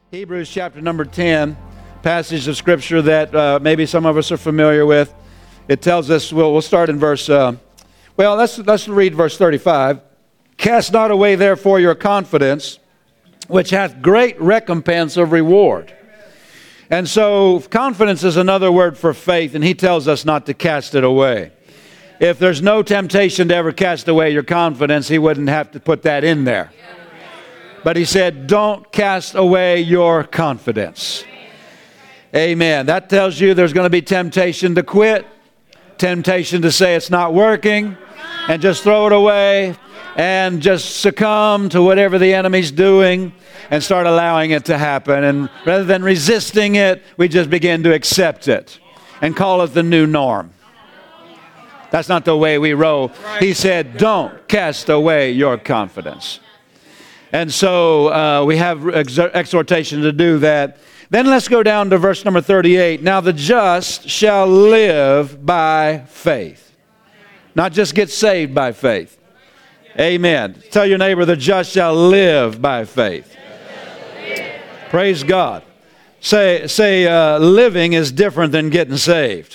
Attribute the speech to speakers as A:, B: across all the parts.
A: Hebrews chapter number 10, passage of Scripture that maybe some of us are familiar with. It tells us, we'll start in verse, let's read verse 35. Cast not away therefore your confidence, which hath great recompense of reward. And so confidence is another word for faith, and he tells us not to cast it away. If there's no temptation to ever cast away your confidence, he wouldn't have to put that in there. But he said, don't cast away your confidence. Amen. That tells you there's going to be temptation to quit, temptation to say it's not working, and just throw it away, and just succumb to whatever the enemy's doing, and start allowing it to happen. And rather than resisting it, we just begin to accept it and call it the new norm. That's not the way we roll. He said, don't cast away your confidence. And so we have exhortation to do that. Then let's go down to verse number 38. Now the just shall live by faith. Not just get saved by faith. Amen. Tell your neighbor, the just shall live by faith. Praise God. Say, living is different than getting saved.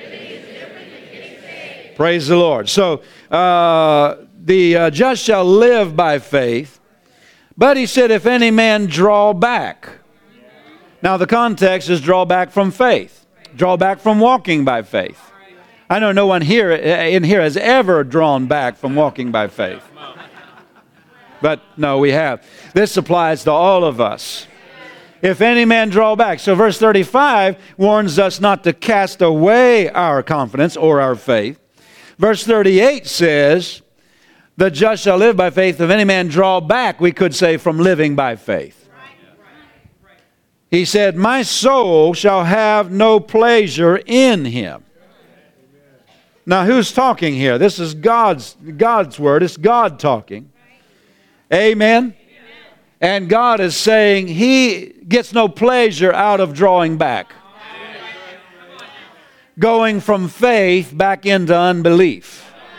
A: Praise the Lord. So the just shall live by faith. But he said, if any man draw back. Now the context is draw back from faith. Draw back from walking by faith. I know no one in here has ever drawn back from walking by faith. But no, we have. This applies to all of us. If any man draw back. So verse 35 warns us not to cast away our confidence or our faith. Verse 38 says, the just shall live by faith. If any man draw back, we could say, from living by faith. He said, my soul shall have no pleasure in him. Now, who's talking here? This is God's word. It's God talking. Amen. And God is saying he gets no pleasure out of drawing back. Going from faith back into unbelief.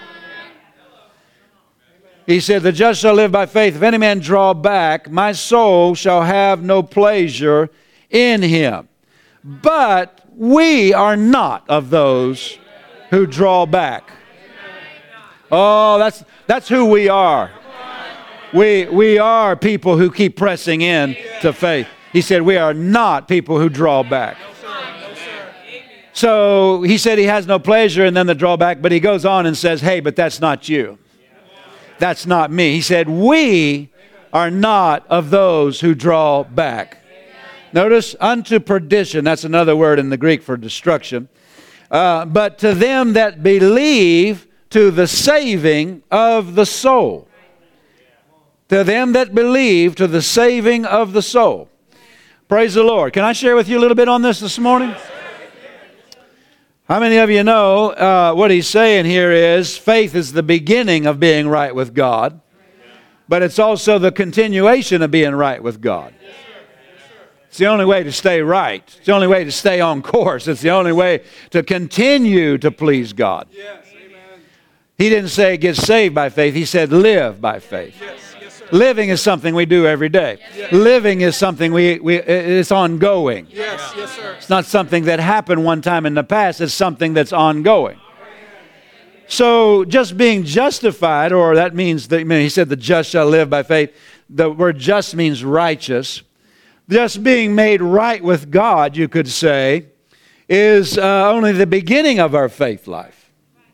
A: He said, the just shall live by faith. If any man draw back, my soul shall have no pleasure in him. But we are not of those who draw back. Oh, that's who we are. We are people who keep pressing in to faith. He said, we are not people who draw back. So he said he has no pleasure in them that draw back, but he goes on and says, hey, but that's not you. That's not me. He said, we are not of those who draw back. Notice, unto perdition. That's another word in the Greek for destruction. But to them that believe, to the saving of the soul. To them that believe, to the saving of the soul. Praise the Lord. Can I share with you a little bit on this morning? How many of you know what he's saying here is faith is the beginning of being right with God, but it's also the continuation of being right with God. It's the only way to stay right. It's the only way to stay on course. It's the only way to continue to please God. He didn't say get saved by faith. He said live by faith. Living is something we do every day. Living is something it's ongoing.
B: Yes, sir.
A: It's not something that happened one time in the past. It's something that's ongoing. So just being justified, or that means, he said the just shall live by faith. The word just means righteous. Just being made right with God, you could say, is only the beginning of our faith life.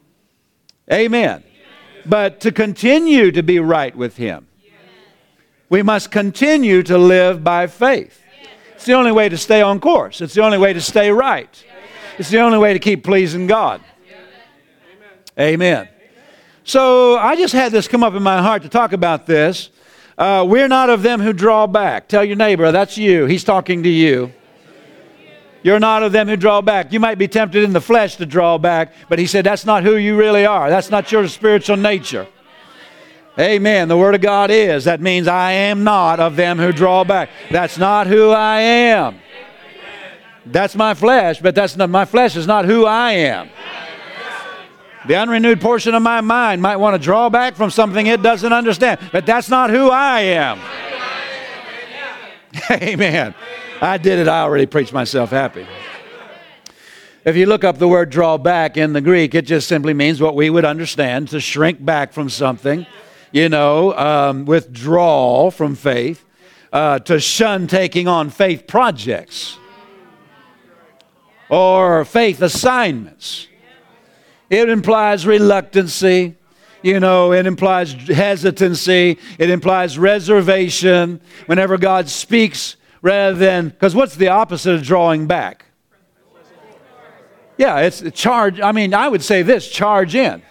A: Amen. But to continue to be right with Him, we must continue to live by faith. It's the only way to stay on course. It's the only way to stay right. It's the only way to keep pleasing God. Amen. So I just had this come up in my heart to talk about this. We're not of them who draw back. Tell your neighbor, that's you. He's talking to you. You're not of them who draw back. You might be tempted in the flesh to draw back, but he said that's not who you really are. That's not your spiritual nature. Amen. The Word of God is. That means I am not of them who draw back. That's not who I am. That's my flesh, but my flesh is not who I am. The unrenewed portion of my mind might want to draw back from something it doesn't understand, but that's not who I am. Amen. I did it. I already preached myself happy. If you look up the word draw back in the Greek, it just simply means what we would understand, to shrink back from something, withdraw from faith, to shun taking on faith projects or faith assignments. It implies reluctancy. It implies hesitancy. It implies reservation whenever God speaks rather than, because what's the opposite of drawing back? Yeah, it's charge. I mean, I would say this, charge in.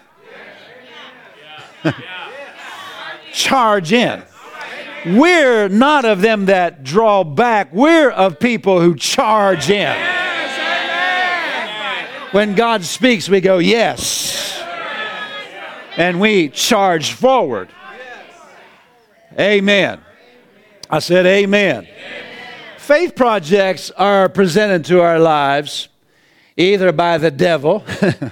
A: Charge in. We're not of them that draw back. We're of people who charge in. When God speaks, we go, yes. And we charge forward. Amen. I said amen. Faith projects are presented to our lives either by the devil.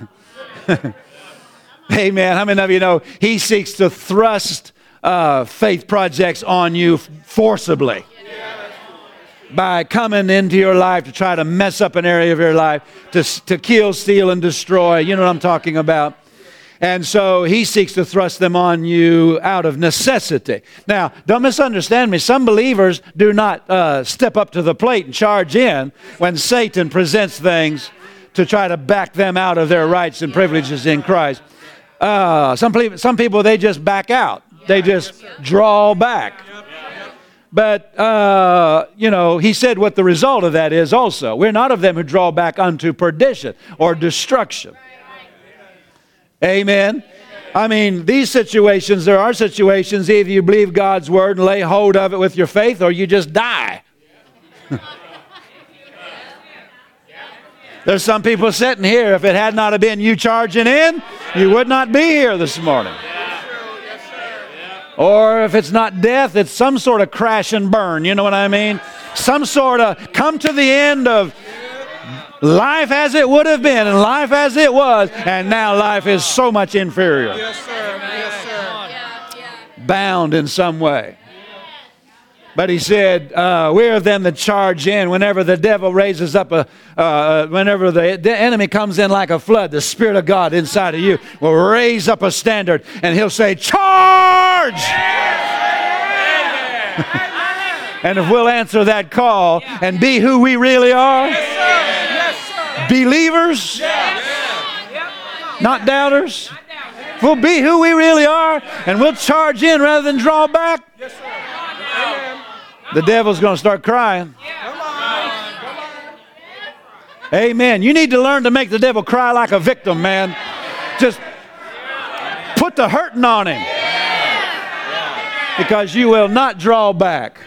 A: Amen. How many of you know he seeks to thrust faith projects on you forcibly by coming into your life to try to mess up an area of your life, to kill, steal, and destroy. You know what I'm talking about. And so he seeks to thrust them on you out of necessity. Now, don't misunderstand me. Some believers do not step up to the plate and charge in when Satan presents things to try to back them out of their rights and privileges in Christ. Some people, they just back out. They just draw back. But, he said what the result of that is also. We're not of them who draw back unto perdition or destruction. Amen. I mean, these situations, there are situations, either you believe God's word and lay hold of it with your faith, or you just die. There's some people sitting here, if it had not have been you charging in, you would not be here this morning. Or if it's not death, it's some sort of crash and burn, you know what I mean? Some sort of come to the end of life as it would have been and life as it was, and now life is so much inferior.
B: Yes, sir. Yes, sir.
A: Bound in some way. But he said, we're of them that charge in whenever the devil raises up whenever the enemy comes in like a flood, the Spirit of God inside of you will raise up a standard and he'll say, charge! And if we'll answer that call and be who we really are, believers, not doubters, if we'll be who we really are and we'll charge in rather than draw back, the devil's going to start crying. Amen. You need to learn to make the devil cry like a victim, man. Just put the hurting on him. Because you will not draw back.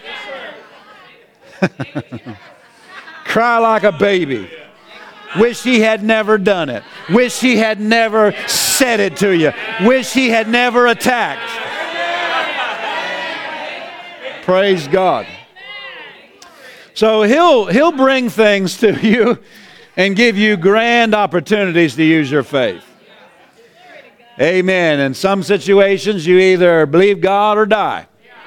A: Cry like a baby. Wish he had never done it. Wish he had never said it to you. Wish he had never attacked. Praise God. So he'll bring things to you and give you grand opportunities to use your faith. Amen. In some situations, you either believe God or die.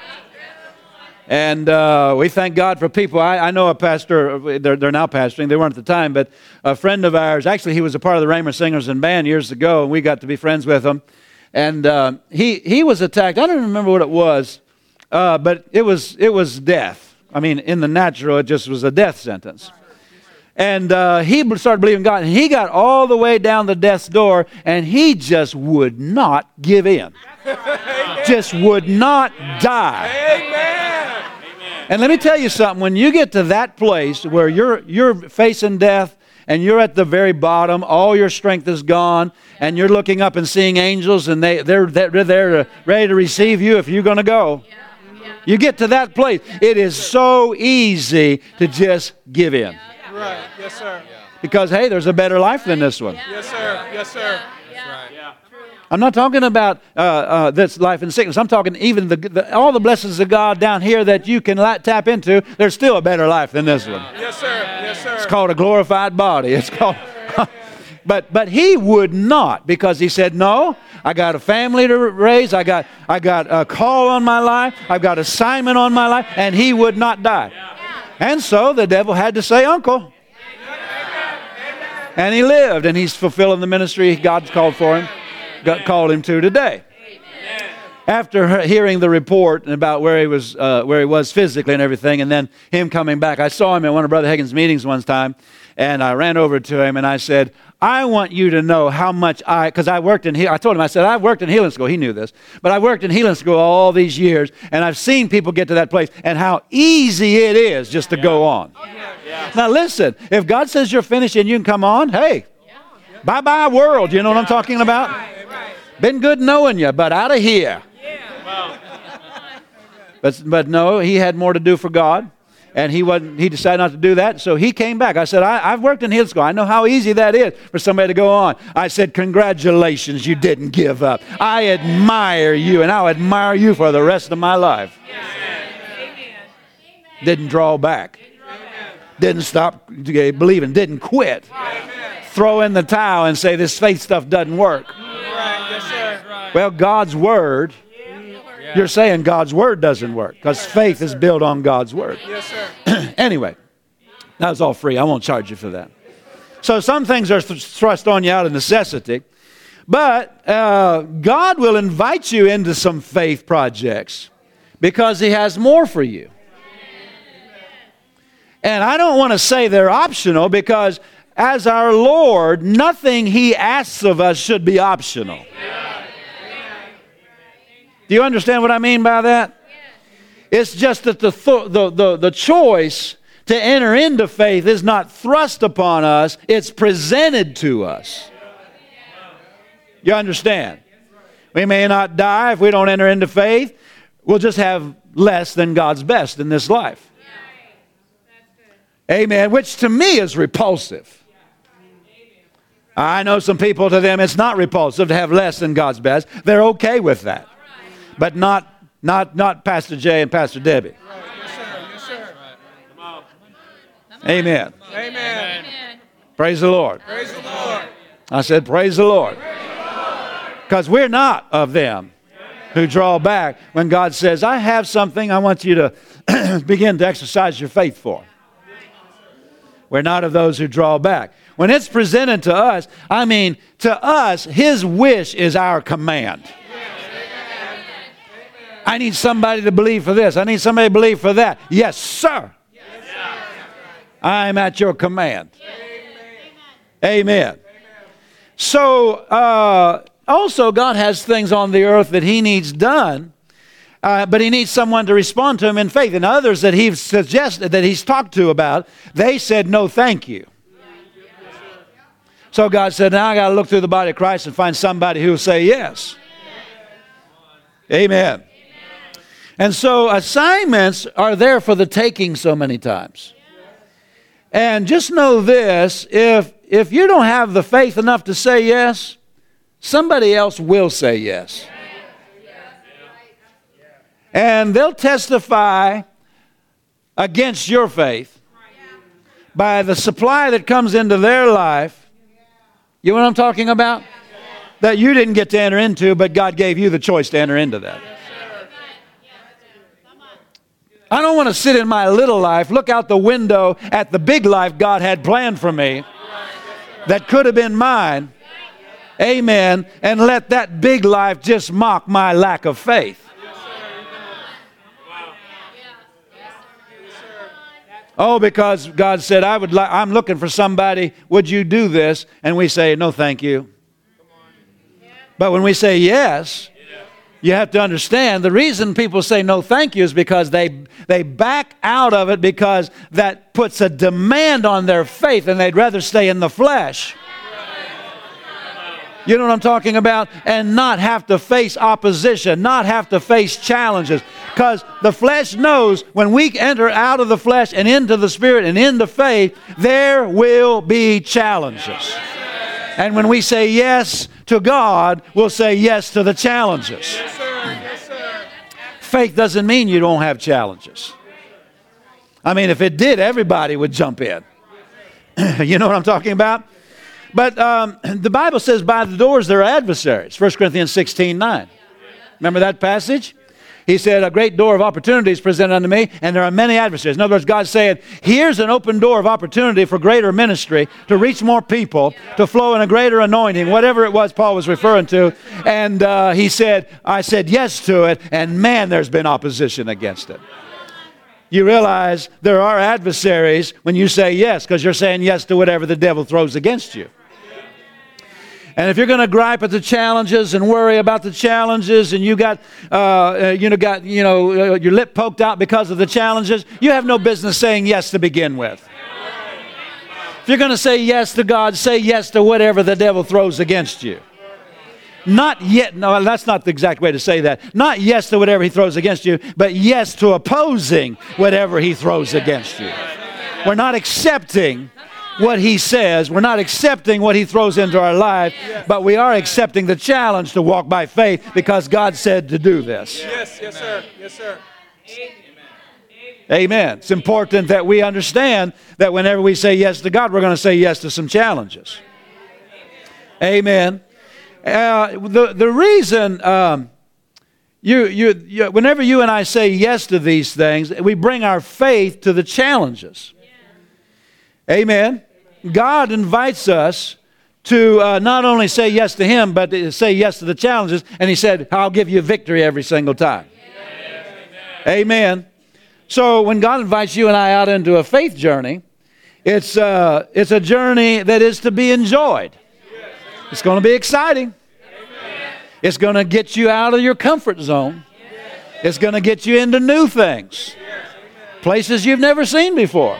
A: And we thank God for people. I know a pastor, they're now pastoring, they weren't at the time, but a friend of ours, actually he was a part of the Raymer Singers and Band years ago, and we got to be friends with him. And he was attacked. I don't remember what it was. But it was death. I mean, in the natural, it just was a death sentence. And he started believing God, and he got all the way down the death's door, and he just would not give in. Just would not die.
B: Amen.
A: And let me tell you something. When you get to that place where you're facing death, and you're at the very bottom, all your strength is gone, and you're looking up and seeing angels, and they're there ready to receive you if you're going to go. You get to that place, it is so easy to just give in.
B: Right. Yes, sir.
A: Because, hey, there's a better life than this one.
B: Yes, sir. Yes, sir. That's right. Yeah.
A: I'm not talking about this life and sickness. I'm talking even all the blessings of God down here that you can tap into. There's still a better life than this one.
B: Yes, sir. Yes, sir.
A: It's called a glorified body. It's called... But he would not, because he said, no, I got a family to raise. I got a call on my life. I've got assignment on my life. And he would not die. And so the devil had to say, uncle. And he lived, and he's fulfilling the ministry God's called for him, called him to today. After hearing the report about where he was physically and everything, and then him coming back, I saw him at one of Brother Hagin's meetings one time, and I ran over to him and I said, I want you to know how much because I worked in healing. I told him, I said, I've worked in healing school. He knew this, but I worked in healing school all these years, and I've seen people get to that place, and how easy it is just to go on. Now listen, if God says you're finished and you can come on, hey, bye-bye world. You know what I'm talking about? Been good knowing you, but out of here. But no, he had more to do for God, and he decided not to do that, so he came back. I said, I've worked in healing school. I know how easy that is for somebody to go on. I said, congratulations, you didn't give up. I admire you, and I'll admire you for the rest of my life. Didn't draw back. Didn't stop believing. Didn't quit. Throw in the towel and say this faith stuff doesn't work. Well, God's Word, you're saying God's Word doesn't work, because faith is built on God's Word. Anyway, that was all free. I won't charge you for that. So some things are thrust on you out of necessity, but God will invite you into some faith projects because He has more for you. And I don't want to say they're optional, because as our Lord, nothing He asks of us should be optional. Do you understand what I mean by that? It's just that the choice to enter into faith is not thrust upon us, it's presented to us. You understand? We may not die if we don't enter into faith. We'll just have less than God's best in this life. Amen. Which to me is repulsive. I know some people, to them it's not repulsive to have less than God's best. They're okay with that. But not Pastor Jay and Pastor Debbie.
B: Yes, sir.
A: Amen.
B: Amen.
A: Praise the Lord.
B: Praise the Lord.
A: I said, praise the Lord. Because we're not of them who draw back when God says, I have something I want you to begin to exercise your faith for. We're not of those who draw back. When it's presented to us, to us, His wish is our command. I need somebody to believe for this. I need somebody to believe for that. Yes, sir. I'm at your command. Amen. So, also God has things on the earth that He needs done, but He needs someone to respond to Him in faith. And others that He's suggested, that He's talked to about, they said, no, thank you. So God said, now I got to look through the body of Christ and find somebody who will say yes. Amen. And so assignments are there for the taking so many times. And just know this, if you don't have the faith enough to say yes, somebody else will say yes. And they'll testify against your faith by the supply that comes into their life. You know what I'm talking about? That you didn't get to enter into, but God gave you the choice to enter into that. I don't want to sit in my little life, look out the window at the big life God had planned for me that could have been mine, amen, and let that big life just mock my lack of faith. Oh, because God said, I'm looking for somebody, would you do this? And we say, no, thank you. But when we say yes, you have to understand the reason people say no thank you is because they back out of it, because that puts a demand on their faith and they'd rather stay in the flesh. You know what I'm talking about? And not have to face opposition, not have to face challenges. Because the flesh knows when we enter out of the flesh and into the Spirit and into faith, there will be challenges. And when we say yes to God, we'll say yes to the challenges.
B: Yes, sir. Yes, sir.
A: Faith doesn't mean you don't have challenges. If it did, everybody would jump in. You know what I'm talking about? But the Bible says by the doors there are adversaries. 1 Corinthians 16:9. Remember that passage? He said, a great door of opportunity is presented unto me, and there are many adversaries. In other words, God's saying, here's an open door of opportunity for greater ministry, to reach more people, to flow in a greater anointing, whatever it was Paul was referring to. And he said, I said yes to it, and man, there's been opposition against it. You realize there are adversaries when you say yes, because you're saying yes to whatever the devil throws against you. And if you're going to gripe at the challenges and worry about the challenges, and you got your lip poked out because of the challenges, you have no business saying yes to begin with. If you're going to say yes to God, say yes to whatever the devil throws against you. Not yet, no, that's not the exact way to say that. Not yes to whatever he throws against you, but yes to opposing whatever he throws against you. We're not accepting what he says. We're not accepting what he throws into our life, but we are accepting the challenge to walk by faith because God said to do this.
B: Yes, yes, sir. Yes, sir.
A: Amen. It's important that we understand that whenever we say yes to God, we're going to say yes to some challenges. Amen. The reason whenever you and I say yes to these things, we bring our faith to the challenges. Amen. God invites us to not only say yes to Him, but to say yes to the challenges. And He said, I'll give you victory every single time. Amen. So when God invites you and I out into a faith journey, it's a journey that is to be enjoyed. It's going to be exciting. It's going to get you out of your comfort zone. It's going to get you into new things. Places you've never seen before.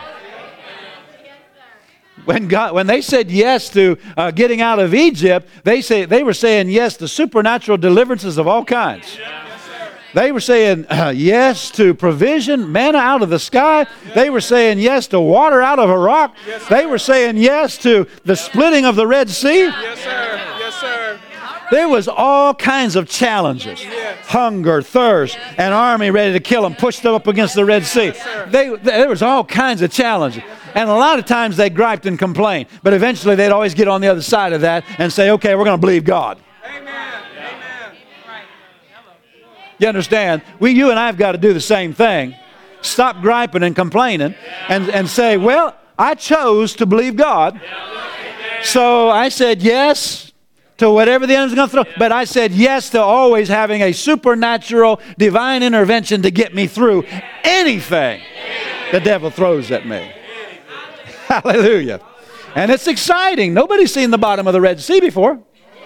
A: When they said yes to getting out of Egypt, they were saying yes to supernatural deliverances of all kinds. They were saying yes to provision, manna out of the sky. They were saying yes to water out of a rock. They were saying yes to the splitting of the Red Sea.
B: Yes, sir. Yes, sir.
A: There was all kinds of challenges. Hunger, thirst, an army ready to kill them, pushed them up against the Red Sea. There was all kinds of challenges. And a lot of times they griped and complained. But eventually they'd always get on the other side of that and say, okay, we're going to believe God.
B: Amen. Amen.
A: You understand? You and I have got to do the same thing. Stop griping and complaining and say, well, I chose to believe God. So I said yes to whatever the enemy's going to throw. But I said yes to always having a supernatural divine intervention to get me through anything the devil throws at me. Hallelujah. And it's exciting. Nobody's seen the bottom of the Red Sea before.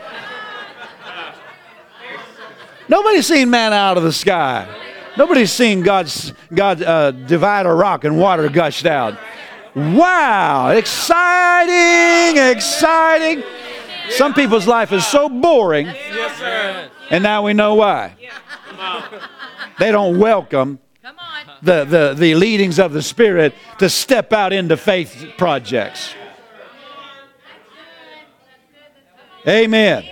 A: Nobody's seen manna out of the sky. Nobody's seen God divide a rock and water gushed out. Wow. Exciting. Exciting. Some people's life is so boring.
B: Yes, sir.
A: And now we know why. They don't welcome the leadings of the Spirit to step out into faith projects. Amen.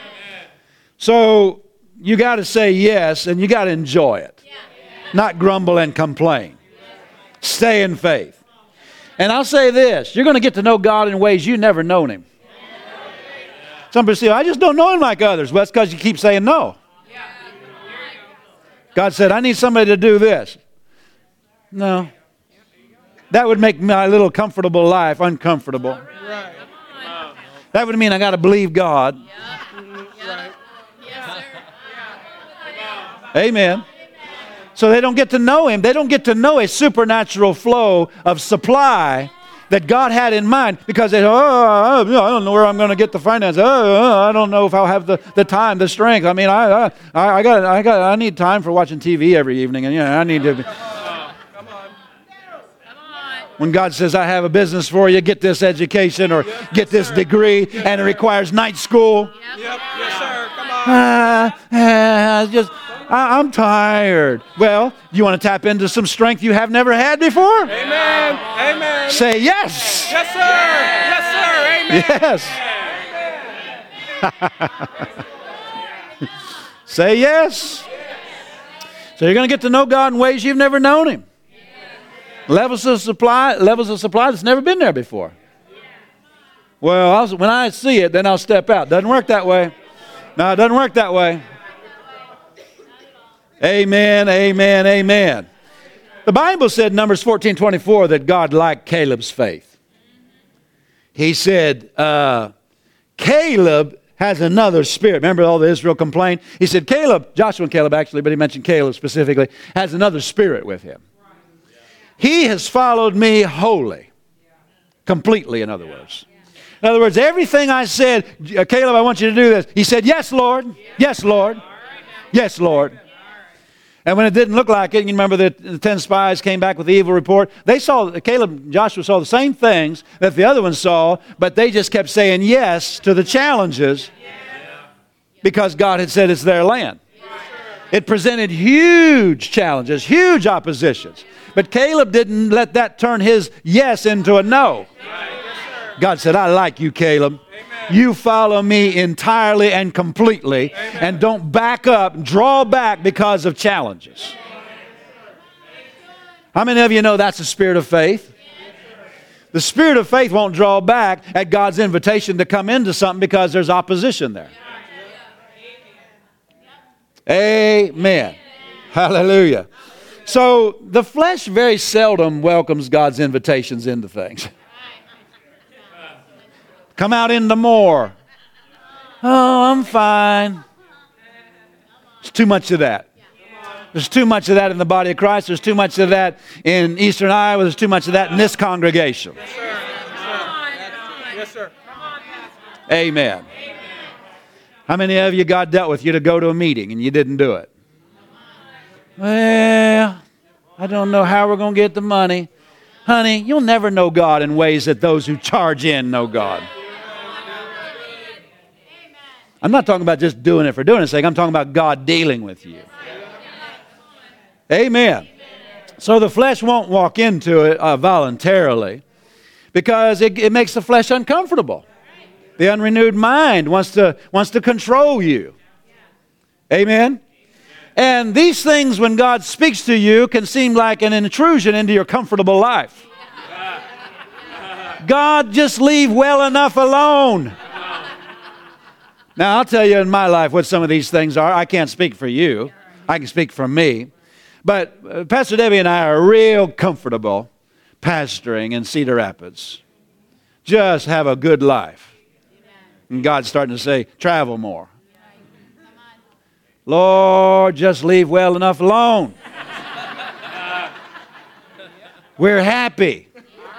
A: So you got to say yes, and you got to enjoy it. Not grumble and complain. Stay in faith. And I'll say this, you're going to get to know God in ways you've never known Him. Some people say, I just don't know Him like others. Well, that's because you keep saying no. God said, I need somebody to do this. No. That would make my little comfortable life uncomfortable.
B: Right.
A: That would mean I got to believe God.
B: Right.
A: Amen. So they don't get to know Him. They don't get to know a supernatural flow of supply that God had in mind, because they I don't know where I'm going to get the finance. I don't know if I'll have the time, the strength. I mean, I need time for watching TV every evening, and I need to.
B: Come on.
A: When God says, I have a business for you, get this education or get this degree, and it requires night school.
B: Yep. Yes, sir. Come on.
A: I'm tired. Well, you want to tap into some strength you have never had before?
B: Amen. Amen.
A: Say yes.
B: Yes, sir. Yes, sir. Amen.
A: Yes. Say yes. So you're going to get to know God in ways you've never known Him. Levels of supply that's never been there before. Well, when I see it, then I'll step out. Doesn't work that way. No, it doesn't work that way. Amen, amen, amen. The Bible said in Numbers 14:24 that God liked Caleb's faith. He said, Caleb has another spirit. Remember all the Israel complained? He said, Caleb, Joshua and Caleb actually, but he mentioned Caleb specifically, has another spirit with him. He has followed me wholly. Completely, in other words. In other words, everything I said, Caleb, I want you to do this. He said, yes, Lord. Yes, Lord. Yes, Lord. And when it didn't look like it, you remember that the 10 spies came back with the evil report. They saw, Caleb and Joshua saw the same things that the other ones saw, but they just kept saying yes to the challenges because God had said it's their land. It presented huge challenges, huge oppositions. But Caleb didn't let that turn his yes into a no. God said, I like you, Caleb. You follow me entirely and completely, and don't back up, draw back because of challenges. How many of you know that's the spirit of faith? The spirit of faith won't draw back at God's invitation to come into something because there's opposition there. Amen. Hallelujah. So the flesh very seldom welcomes God's invitations into things. Come out into more. Oh, I'm fine. There's too much of that. There's too much of that in the body of Christ. There's too much of that in Eastern Iowa. There's too much of that in this congregation.
B: Yes, sir. Yes, sir.
A: Amen. How many of you God dealt with you to go to a meeting and you didn't do it? Well, I don't know how we're going to get the money. Honey, you'll never know God in ways that those who charge in know God. I'm not talking about just doing it for doing its sake. I'm talking about God dealing with you. Amen. So the flesh won't walk into it voluntarily because it makes the flesh uncomfortable. The unrenewed mind wants to control you. Amen. And these things, when God speaks to you, can seem like an intrusion into your comfortable life. God, just leave well enough alone. Now, I'll tell you in my life what some of these things are. I can't speak for you. I can speak for me. But Pastor Debbie and I are real comfortable pastoring in Cedar Rapids. Just have a good life. And God's starting to say, travel more. Lord, just leave well enough alone. We're happy.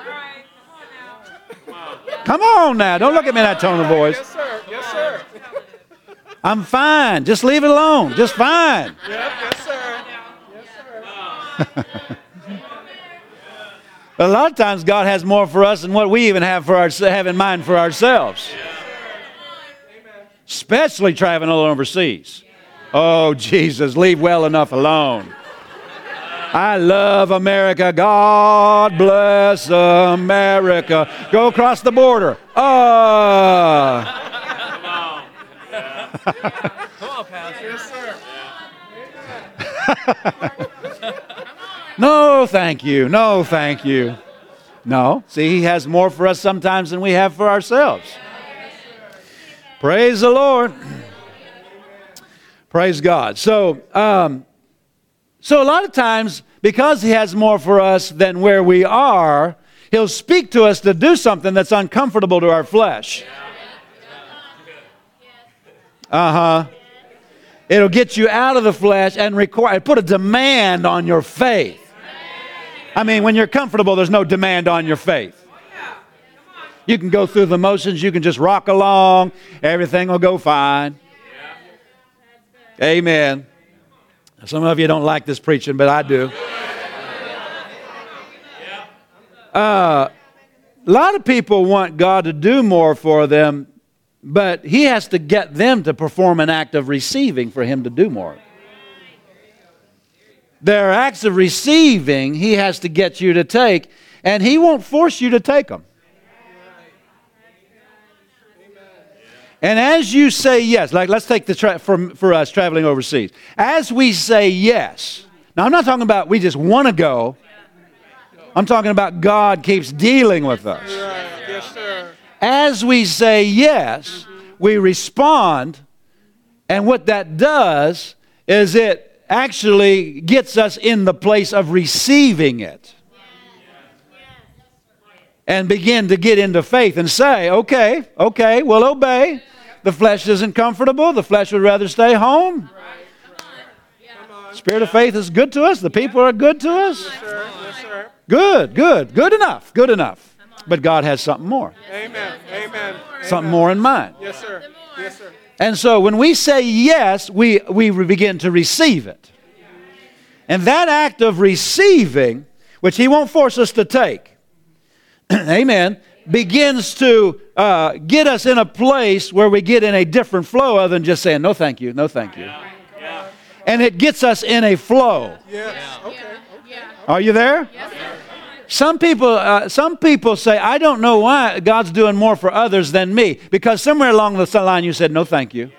A: Come on now. Don't look at me in that tone of voice.
B: Yes, sir. Yes, sir.
A: I'm fine. Just leave it alone. Just fine.
B: Yep. Yes, sir. Yes, sir.
A: A lot of times God has more for us than what we even have in mind for ourselves. Especially traveling overseas. Oh, Jesus, leave well enough alone. I love America. God bless America. Go across the border.
B: Come on, Pastor. Yes, sir.
A: No, thank you. No, thank you. No. See, He has more for us sometimes than we have for ourselves. Praise the Lord. Praise God. So a lot of times, because He has more for us than where we are, He'll speak to us to do something that's uncomfortable to our flesh. It'll get you out of the flesh and put a demand on your faith. I mean, when you're comfortable, there's no demand on your faith. You can go through the motions. You can just rock along. Everything will go fine. Amen. Some of you don't like this preaching, but I do. A lot of people want God to do more for them, but He has to get them to perform an act of receiving for Him to do more. There are acts of receiving He has to get you to take, and He won't force you to take them. And as you say yes, like let's take for us traveling overseas. As we say yes, now I'm not talking about we just want to go. I'm talking about God keeps dealing with us.
B: Yes, sir.
A: As we say yes, we respond, and what that does is it actually gets us in the place of receiving it. And begin to get into faith and say, okay, we'll obey. The flesh isn't comfortable. The flesh would rather stay home. Spirit of faith is good to us. The people are good to us.
B: Yes, sir. Yes, sir.
A: Good enough. But God has something more.
B: Amen. Amen.
A: Something more in mind.
B: Yes, sir. Yes, sir.
A: And so when we say yes, we begin to receive it. And that act of receiving, which He won't force us to take, amen, begins to get us in a place where we get in a different flow other than just saying, no thank you, no thank you.
B: Yeah.
A: And it gets us in a flow.
B: Yes. Okay.
A: Are you there?
C: Yes, sir.
A: Some people say, I don't know why God's doing more for others than me. Because somewhere along the line you said, no thank you.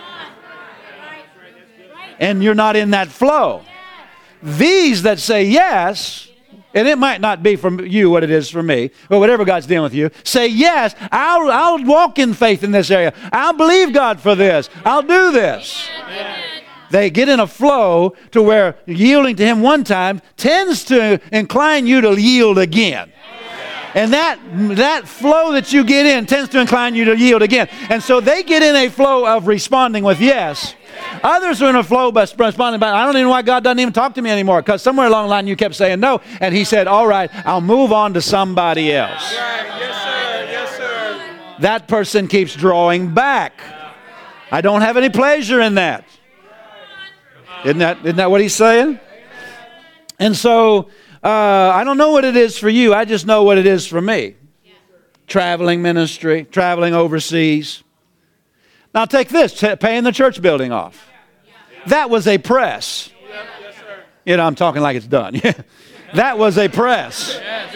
A: And you're not in that flow. These that say yes, and it might not be from you what it is for me, but whatever God's dealing with you, say yes, I'll walk in faith in this area. I'll believe God for this. I'll do this. They get in a flow to where yielding to Him one time tends to incline you to yield again. And that flow that you get in tends to incline you to yield again. And so they get in a flow of responding with yes. Others are in a flow by responding by, I don't even know why God doesn't even talk to me anymore, because somewhere along the line you kept saying no, and He said, all right, I'll move on to somebody else.
B: Right. Yes, sir. Yes, sir.
A: That person keeps drawing back. I don't have any pleasure in that. Isn't that what he's saying? And so, I don't know what it is for you. I just know what it is for me. Traveling ministry, traveling overseas. Now take this, paying the church building off. That was a press. You know, I'm talking like it's done. That was a press.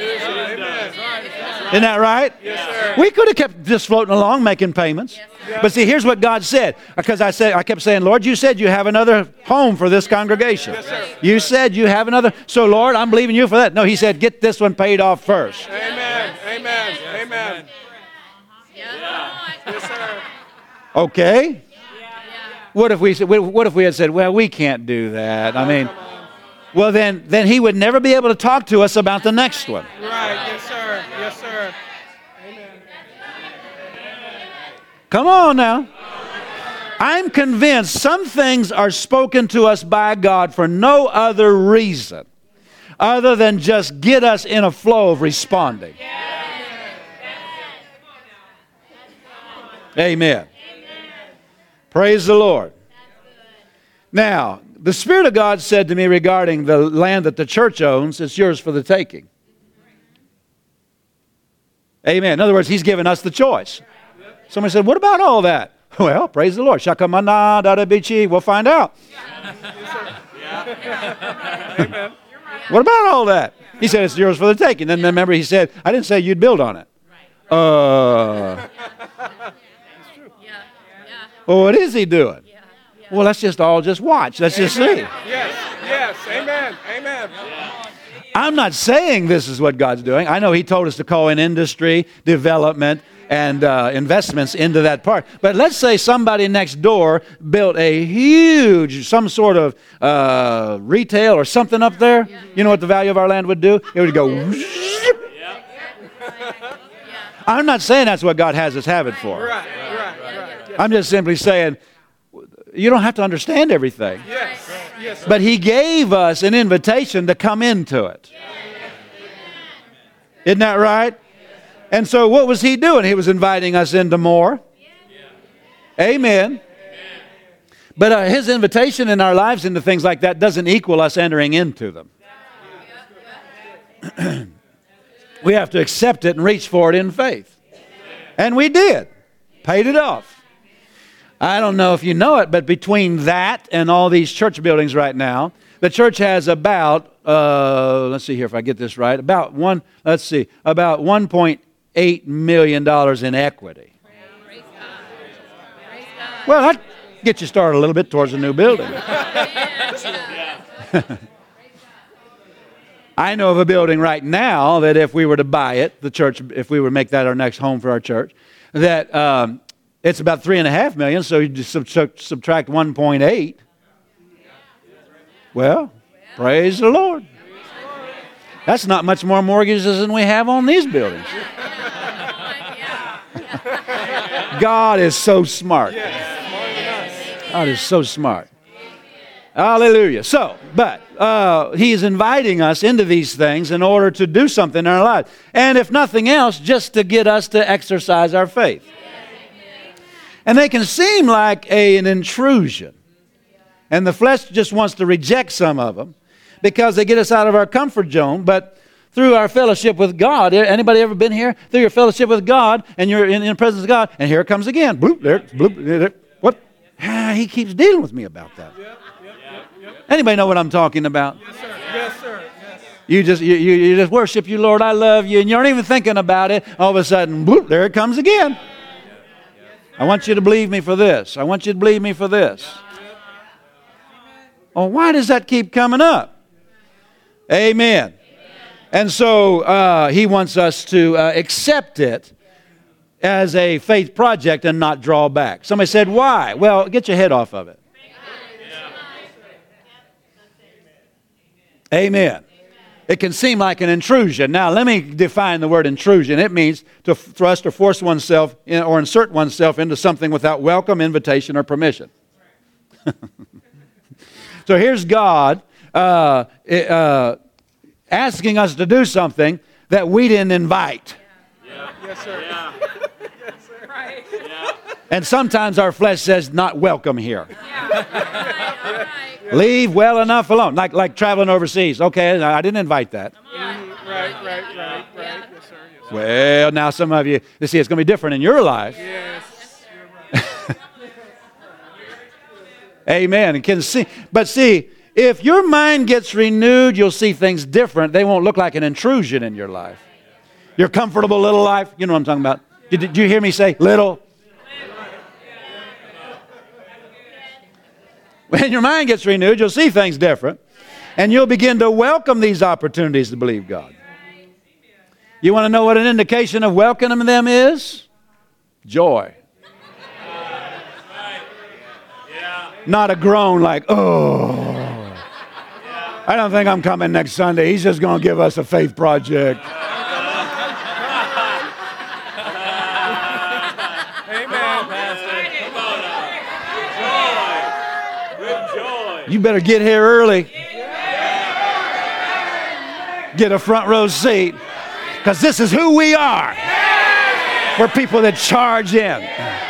A: Isn't that right?
B: Yes, sir.
A: We could have kept just floating along making payments. But see, here's what God said. Because I kept saying, Lord, you said you have another home for this congregation.
B: Yes, sir.
A: You said you have another. So, Lord, I'm believing you for that. No, He said, get this one paid off first.
B: Amen. Amen. Amen. Yes, sir.
A: Okay. What if we had said, well, we can't do that? I mean, well, then He would never be able to talk to us about the next one.
B: Right. Yes, sir. Yes, sir.
A: Come on now. I'm convinced some things are spoken to us by God for no other reason other than just get us in a flow of responding. Amen. Praise the Lord. Now, the Spirit of God said to me regarding the land that the church owns, it's yours for the taking. Amen. In other words, He's given us the choice. Somebody said, what about all that? Well, praise the Lord. Shakamana, dadabichi. We'll find out.
B: Amen.
A: What about all that? He said, it's yours for the taking. Then remember, He said, I didn't say you'd build on it. Well, what is He doing? Well, let's just all just watch. Let's just see.
B: Yes. Amen. Amen.
A: I'm not saying this is what God's doing. I know He told us to call in industry, development, and investments into that part. But let's say somebody next door built a huge, some sort of retail or something up there. You know what the value of our land would do? It would go whoosh. I'm not saying that's what God has us have it for.
B: Right.
A: I'm just simply saying, you don't have to understand everything.
B: Yes.
A: But He gave us an invitation to come into it. Isn't that right? And so what was He doing? He was inviting us into more. Amen. But His invitation in our lives into things like that doesn't equal us entering into them. We have to accept it and reach for it in faith. And we did. Paid it off. I don't know if you know it, but between that and all these church buildings right now, the church has about, let's see here if I get this right, about $1.8 million in equity. Well, that gets you started a little bit towards a new building. I know of a building right now that if we were to buy it, the church, if we were to make that our next home for our church, that it's about $3.5 million. So you just subtract 1.8. Well, praise the Lord. That's not much more mortgages than we have on these buildings. God is so smart. God is so smart. Hallelujah. So, but He is inviting us into these things in order to do something in our lives. And if nothing else, just to get us to exercise our faith. And they can seem like an intrusion. And the flesh just wants to reject some of them because they get us out of our comfort zone. But through our fellowship with God, anybody ever been here? Through your fellowship with God, and you're in the presence of God, and here it comes again. Bloop, there, bloop, there. What? He keeps dealing with me about that. Anybody know what I'm talking about?
B: Yes, sir. Yes, sir. Yes.
A: You just worship you, Lord, I love you, and you aren't even thinking about it. All of a sudden, bloop, there it comes again. I want you to believe me for this. I want you to believe me for this. Oh, why does that keep coming up? Amen. And so He wants us to accept it as a faith project and not draw back. Somebody said, why? Well, get your head off of it. Amen. It can seem like an intrusion. Now, let me define the word intrusion. It means to thrust or force oneself or insert oneself into something without welcome, invitation, or permission. So here's God asking us to do something that we didn't invite.
B: Yeah. Yes, sir. Yeah. Yes, sir. Right. Yeah.
A: And sometimes our flesh says, not welcome here.
C: Yeah.
A: Leave well enough alone. Like traveling overseas. Okay, I didn't invite that.
B: Right. Yes, sir. Yes, sir.
A: Well, now some of you see, it's going to be different in your life.
B: Yes. You're right.
A: Amen. And can see, but see, if your mind gets renewed, you'll see things different. They won't look like an intrusion in your life. Your comfortable little life. You know what I'm talking about. Did you hear me say little? When your mind gets renewed, you'll see things different. And you'll begin to welcome these opportunities to believe God. You want to know what an indication of welcoming them is? Joy. Not a groan like, oh, I don't think I'm coming next Sunday. He's just going to give us a faith project. You better get here early. Get a front row seat. Because this is who we are. We're people that charge in.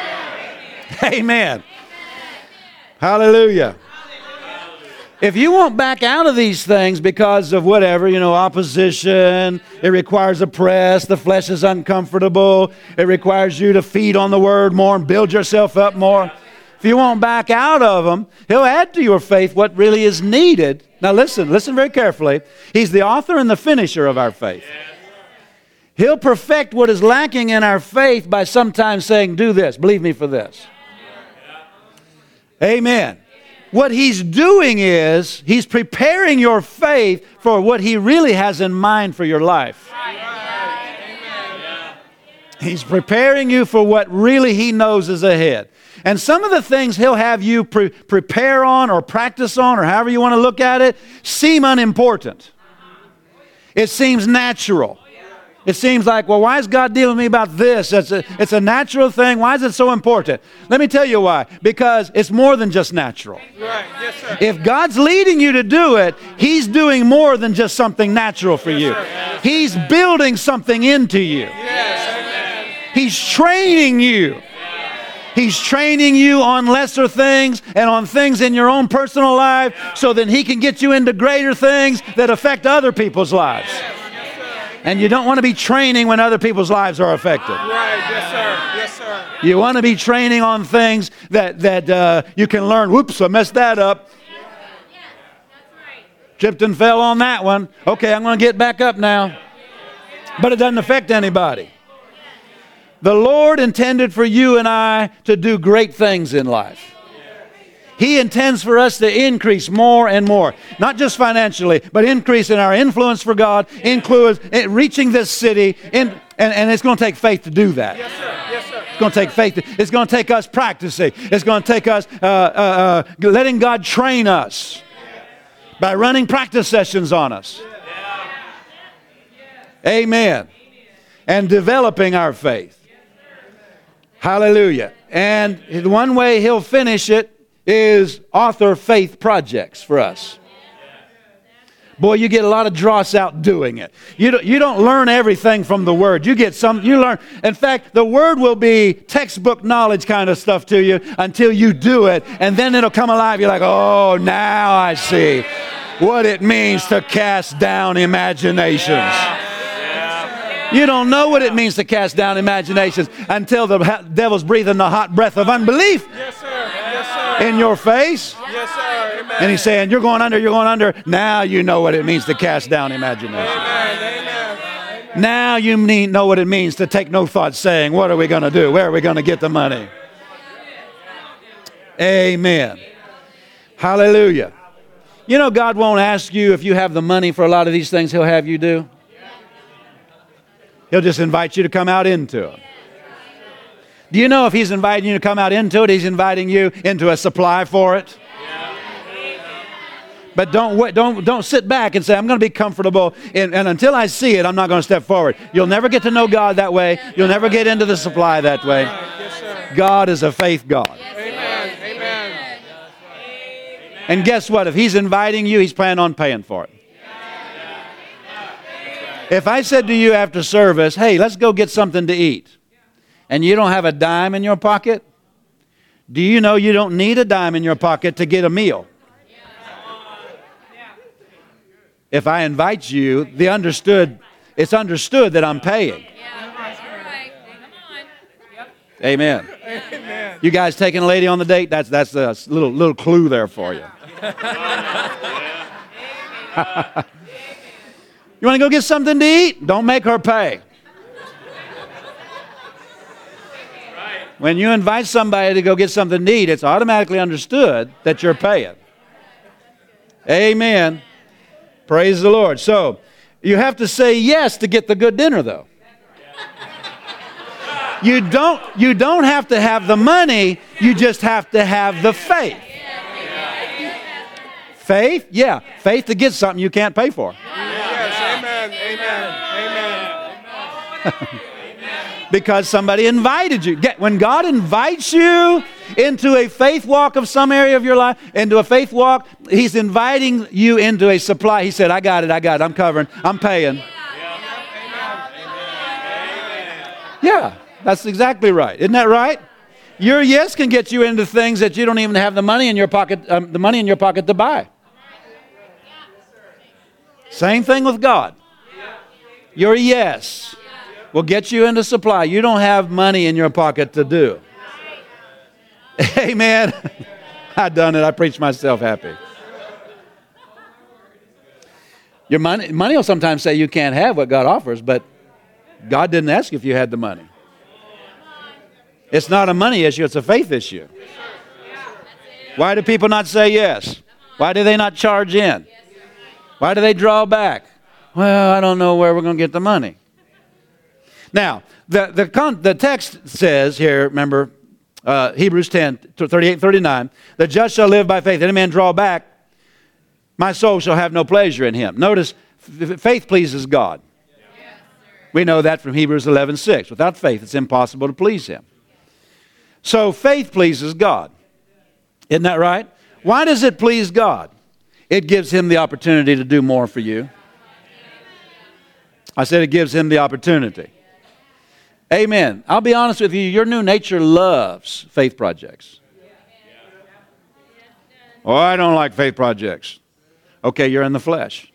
A: Amen. Hallelujah. If you won't back out of these things because of whatever, opposition, it requires a press, the flesh is uncomfortable, it requires you to feed on the Word more and build yourself up more. If you won't back out of them, He'll add to your faith what really is needed. Now listen very carefully. He's the author and the finisher of our faith. He'll perfect what is lacking in our faith by sometimes saying, do this, believe me for this. Amen. What He's doing is He's preparing your faith for what He really has in mind for your life. He's preparing you for what really He knows is ahead. And some of the things He'll have you prepare on or practice on or however you want to look at it seem unimportant. It seems natural. It seems like, well, why is God dealing with me about this? It's a natural thing. Why is it so important? Let me tell you why. Because it's more than just natural.
B: Right. Yes, sir.
A: If God's leading you to do it, He's doing more than just something natural for you. He's building something into you.
B: Yes.
A: He's training you. He's training you on lesser things and on things in your own personal life so that He can get you into greater things that affect other people's lives. And you don't want to be training when other people's lives are affected.
B: Right. Yes, sir. Yes, sir.
A: You want to be training on things that you can learn. Whoops, I messed that up. Tripped and fell on that one. Okay, I'm going to get back up now. But it doesn't affect anybody. The Lord intended for you and I to do great things in life. He intends for us to increase more and more, not just financially, but increase in our influence for God, include reaching this city, and it's going to take faith to do that.
C: Yes, sir. Yes, sir.
A: It's going to take faith. It's going to take us practicing. It's going to take us letting God train us by running practice sessions on us. Amen. And developing our faith. Hallelujah. And one way He'll finish it is author faith projects for us. Boy, you get a lot of dross out doing it. You don't learn everything from the Word. You learn. In fact, the Word will be textbook knowledge kind of stuff to you until you do it, and then it'll come alive. You're like, oh, now I see what it means to cast down imaginations. You don't know what it means to cast down imaginations until the devil's breathing the hot breath of unbelief in your face.
C: Yes, sir. Amen.
A: And he's saying, you're going under, you're going under. Now you know what it means to cast down imaginations.
C: Amen.
A: Now you know what it means to take no thought saying, what are we going to do? Where are we going to get the money? Amen. Hallelujah. You know, God won't ask you if you have the money for a lot of these things He'll have you do. He'll just invite you to come out into it. Do you know if He's inviting you to come out into it, He's inviting you into a supply for it? But don't sit back and say, I'm going to be comfortable, and until I see it, I'm not going to step forward. You'll never get to know God that way. You'll never get into the supply that way. God is a faith God.
C: Amen.
A: And guess what? If He's inviting you, He's planning on paying for it. If I said to you after service, hey, let's go get something to eat, and you don't have a dime in your pocket, do you know you don't need a dime in your pocket to get a meal? If I invite you, it's understood that I'm paying. Amen. You guys taking a lady on the date? That's a little clue there for you. You want to go get something to eat? Don't make her pay. When you invite somebody to go get something to eat, it's automatically understood that you're paying. Amen. Praise the Lord. So, you have to say yes to get the good dinner, though. You don't have to have the money, you just have to have the faith. Faith? Yeah. Faith to get something you can't pay for.
C: Amen.
A: Because somebody invited you. When God invites you into a faith walk of some area of your life, into a faith walk, He's inviting you into a supply. He said, I got it, I'm covering, I'm paying. Yeah, that's exactly right. Isn't that right? Your yes can get you into things that you don't even have the money in your pocket to buy. Same thing with God. Your yes will get you into supply you don't have money in your pocket to do. Amen. I done it. I preached myself happy. Your money will sometimes say you can't have what God offers, but God didn't ask if you had the money. It's not a money issue, it's a faith issue. Why do people not say yes? Why do they not charge in? Why do they draw back? Well, I don't know where we're going to get the money. Now, the text says here, remember, Hebrews 10, 38, 39, the just shall live by faith. Any man draw back, my soul shall have no pleasure in him. Notice, faith pleases God. We know that from Hebrews 11, 6. Without faith, it's impossible to please Him. So faith pleases God. Isn't that right? Why does it please God? It gives Him the opportunity to do more for you. I said it gives Him the opportunity. Amen. I'll be honest with you, your new nature loves faith projects. Oh, I don't like faith projects. Okay, you're in the flesh.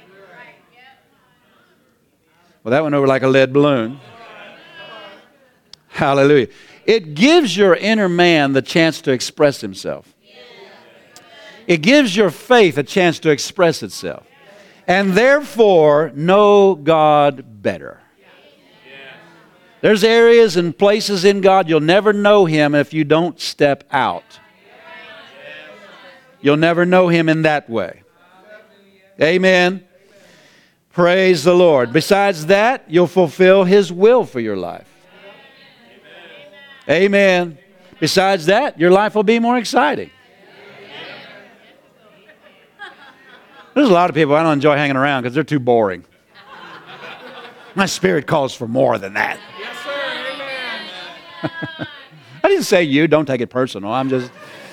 A: Well, that went over like a lead balloon. Hallelujah. It gives your inner man the chance to express himself. It gives your faith a chance to express itself. And therefore, know God better. There's areas and places in God you'll never know Him if you don't step out. You'll never know him in that way. Amen. Praise the Lord. Besides that, you'll fulfill his will for your life. Amen. Besides that, your life will be more exciting. There's a lot of people I don't enjoy hanging around because they're too boring. My spirit calls for more than that.
C: Yes, sir. Amen.
A: I didn't say you. Don't take it personal. I'm just...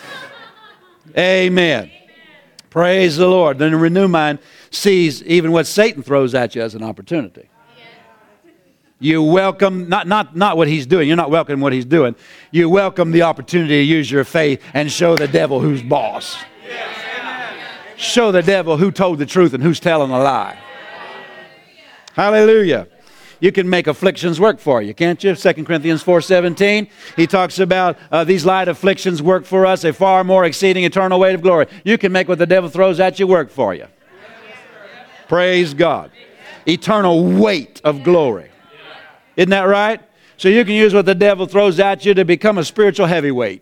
A: Amen. Praise the Lord. Then the renewed mind sees even what Satan throws at you as an opportunity. You welcome, not what he's doing. You're not welcoming what he's doing. You welcome the opportunity to use your faith and show the devil who's boss. Show the devil who told the truth and who's telling a lie. Hallelujah. You can make afflictions work for you, can't you? 2 Corinthians 4:17, he talks about these light afflictions work for us a far more exceeding eternal weight of glory. You can make what the devil throws at you work for you. Praise God. Eternal weight of glory. Isn't that right? So you can use what the devil throws at you to become a spiritual heavyweight.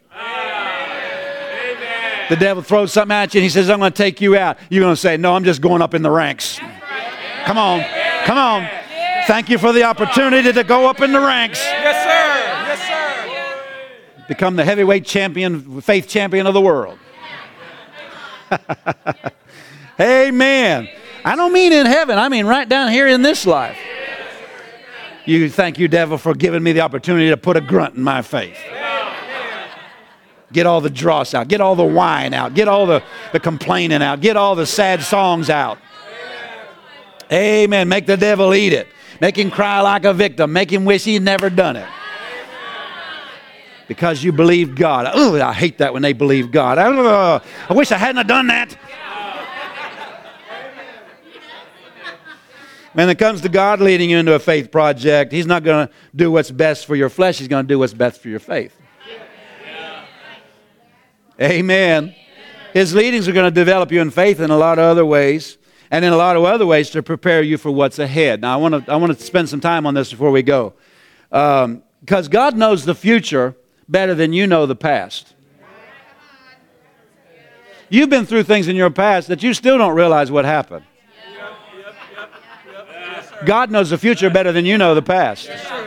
A: The devil throws something at you and he says, I'm going to take you out. You're going to say, no, I'm just going up in the ranks. Come on. Come on. Thank you for the opportunity to go up in the ranks.
C: Yes, sir. Yes, sir.
A: Become the heavyweight champion, faith champion of the world. Amen. I don't mean in heaven. I mean right down here in this life. You thank you, devil, for giving me the opportunity to put a grunt in my faith. Get all the dross out. Get all the whine out. Get all the complaining out. Get all the sad songs out. Amen. Make the devil eat it. Make him cry like a victim. Make him wish he'd never done it. Because you believed God. Oh, I hate that when they believe God. I wish I hadn't have done that. When it comes to God leading you into a faith project, he's not going to do what's best for your flesh. He's going to do what's best for your faith. Amen. His leadings are going to develop you in faith in a lot of other ways, and in a lot of other ways to prepare you for what's ahead. Now, I want to spend some time on this before we go, because God knows the future better than you know the past. You've been through things in your past that you still don't realize what happened. God knows the future better than you know the past.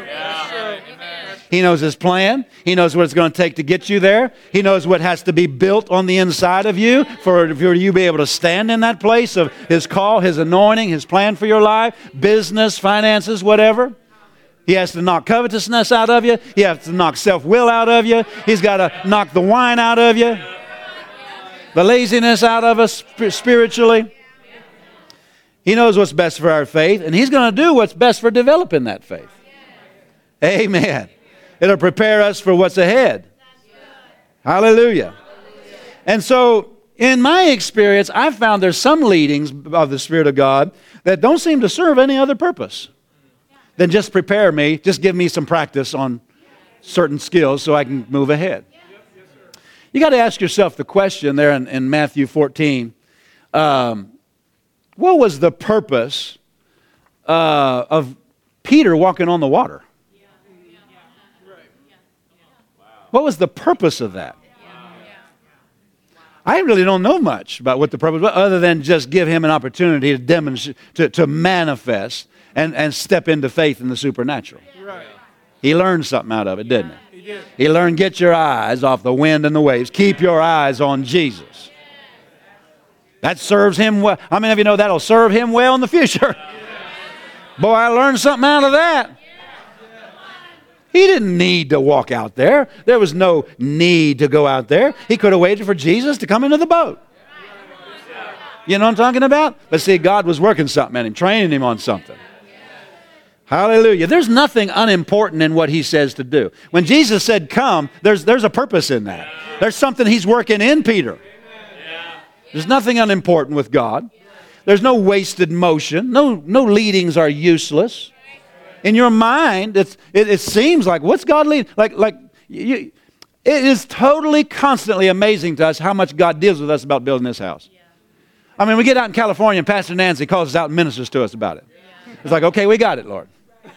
A: He knows his plan. He knows what it's going to take to get you there. He knows what has to be built on the inside of you for you to be able to stand in that place of his call, his anointing, his plan for your life, business, finances, whatever. He has to knock covetousness out of you. He has to knock self-will out of you. He's got to knock the wine out of you, the laziness out of us spiritually. He knows what's best for our faith, and he's going to do what's best for developing that faith. Amen. It'll prepare us for what's ahead. Hallelujah. And so, in my experience, I've found there's some leadings of the Spirit of God that don't seem to serve any other purpose than just prepare me, just give me some practice on certain skills so I can move ahead. You got to ask yourself the question there in Matthew 14. What was the purpose of Peter walking on the water? What was the purpose of that? I really don't know much about what the purpose was, other than just give him an opportunity to demonstrate, to manifest and step into faith in the supernatural.
C: Right.
A: He learned something out of it, didn't he?
C: He did.
A: He learned, get your eyes off the wind and the waves. Keep your eyes on Jesus. That serves him well. How many of you know that'll serve him well in the future? Boy, I learned something out of that. He didn't need to walk out there. There was no need to go out there. He could have waited for Jesus to come into the boat. You know what I'm talking about? But see, God was working something in him, training him on something. Hallelujah. There's nothing unimportant in what he says to do. When Jesus said come, there's a purpose in that. There's something he's working in Peter. There's nothing unimportant with God. There's no wasted motion. No leadings are useless. In your mind, it seems like, what's God leading? It is totally, constantly amazing to us how much God deals with us about building this house. I mean, we get out in California and Pastor Nancy calls us out and ministers to us about it. It's like, okay, we got it, Lord.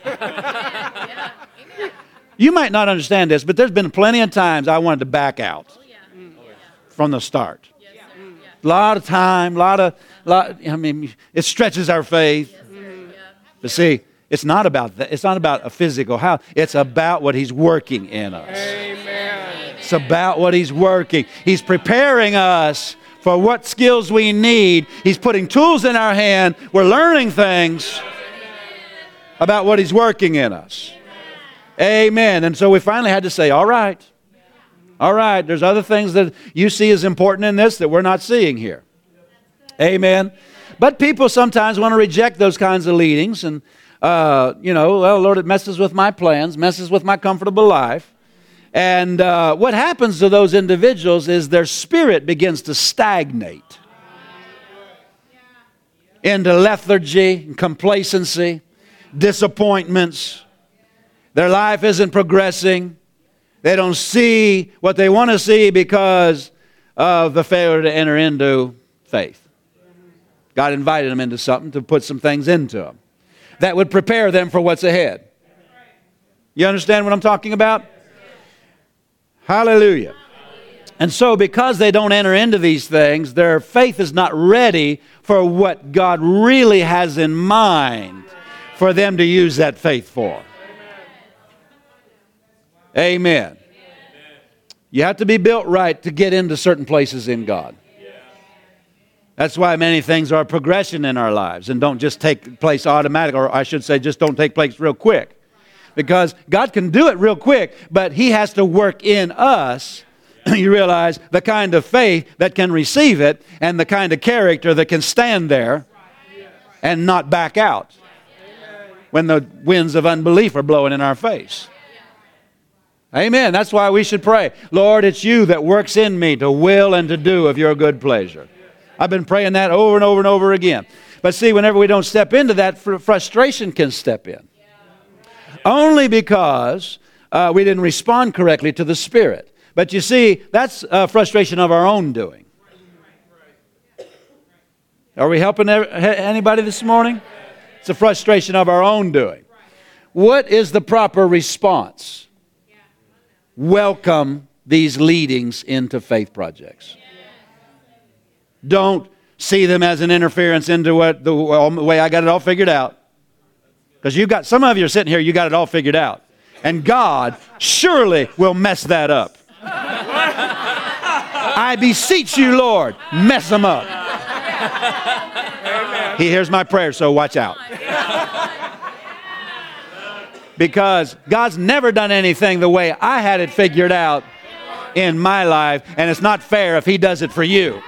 A: You might not understand this, but there's been plenty of times I wanted to back out from the start. A lot of time, it stretches our faith. But see, it's not about that. It's not about a physical how. It's about what He's working in us.
C: Amen.
A: It's about what He's working. He's preparing us for what skills we need. He's putting tools in our hand. We're learning things about what He's working in us. Amen. And so we finally had to say, all right, there's other things that you see as important in this that we're not seeing here. Amen. But people sometimes want to reject those kinds of leadings and, well, Lord, it messes with my plans, messes with my comfortable life. And what happens to those individuals is their spirit begins to stagnate into lethargy and complacency, disappointments. Their life isn't progressing. They don't see what they want to see because of the failure to enter into faith. God invited them into something to put some things into them that would prepare them for what's ahead. You understand what I'm talking about? Hallelujah. And so because they don't enter into these things, their faith is not ready for what God really has in mind for them to use that faith for. Amen. You have to be built right to get into certain places in God. That's why many things are a progression in our lives and don't just take place automatic, or I should say just don't take place real quick. Because God can do it real quick, but He has to work in us, you realize, the kind of faith that can receive it and the kind of character that can stand there and not back out when the winds of unbelief are blowing in our face. Amen. That's why we should pray, Lord, it's You that works in me to will and to do of Your good pleasure. I've been praying that over and over and over again. But see, whenever we don't step into that, frustration can step in. Only because we didn't respond correctly to the Spirit. But you see, that's a frustration of our own doing. Are we helping anybody this morning? It's a frustration of our own doing. What is the proper response? Welcome these leadings into faith projects. Don't see them as an interference into the way I got it all figured out. Because some of you are sitting here, you got it all figured out. And God surely will mess that up. I beseech You, Lord, mess them up. He hears my prayer, so watch out. Because God's never done anything the way I had it figured out in my life, and it's not fair if He does it for you.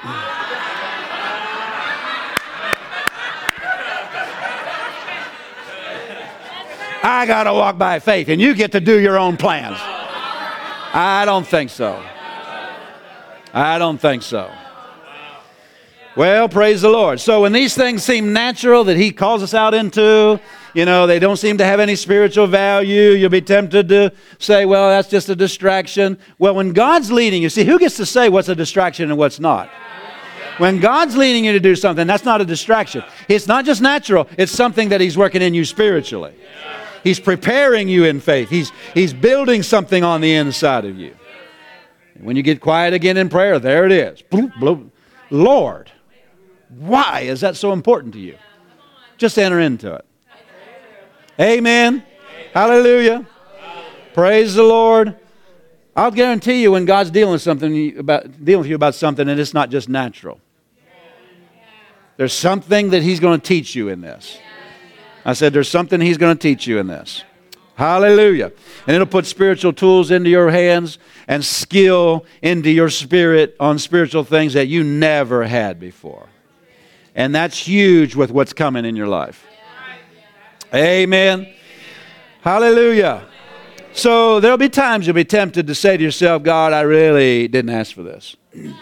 A: I got to walk by faith, and you get to do your own plans. I don't think so. I don't think so. Well, praise the Lord. So when these things seem natural that He calls us out into, they don't seem to have any spiritual value, you'll be tempted to say, well, that's just a distraction. Well, when God's leading you, see, who gets to say what's a distraction and what's not? When God's leading you to do something, that's not a distraction. It's not just natural. It's something that He's working in you spiritually. He's preparing you in faith. He's building something on the inside of you. And when you get quiet again in prayer, there it is. Bloop, bloop. Lord, why is that so important to You? Just enter into it. Amen. Hallelujah. Praise the Lord. I'll guarantee you when God's dealing with you about something, and it's not just natural. There's something that He's going to teach you in this. I said there's something He's going to teach you in this. Hallelujah. And it'll put spiritual tools into your hands and skill into your spirit on spiritual things that you never had before. And that's huge with what's coming in your life. Amen. Hallelujah. So there'll be times you'll be tempted to say to yourself, God, I really didn't ask for this.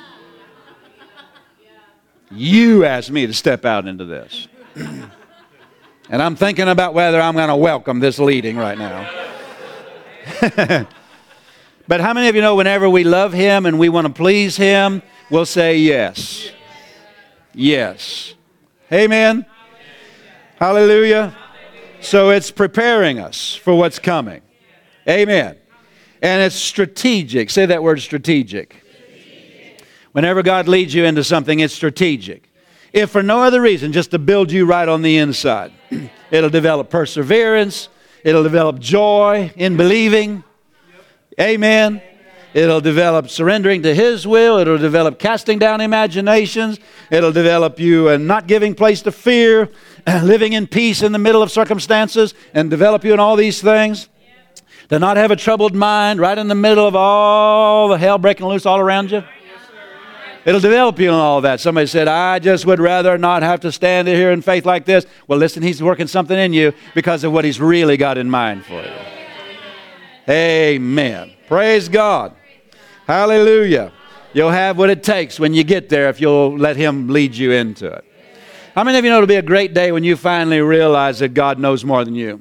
A: You asked me to step out into this. And I'm thinking about whether I'm going to welcome this leading right now. But how many of you know whenever we love Him and we want to please Him, we'll say yes. Yes. Amen. Hallelujah. So it's preparing us for what's coming. Amen. And it's strategic. Say that word, strategic. Whenever God leads you into something, it's strategic. If for no other reason, just to build you right on the inside. It'll develop perseverance. It'll develop joy in believing. Amen. It'll develop surrendering to His will. It'll develop casting down imaginations. It'll develop you not giving place to fear, living in peace in the middle of circumstances, and develop you in all these things. To not have a troubled mind right in the middle of all the hell breaking loose all around you. It'll develop you in all of that. Somebody said, I just would rather not have to stand here in faith like this. Well, listen, He's working something in you because of what He's really got in mind for you. Amen. Praise God. Hallelujah. You'll have what it takes when you get there if you'll let Him lead you into it. How many of you know it'll be a great day when you finally realize that God knows more than you?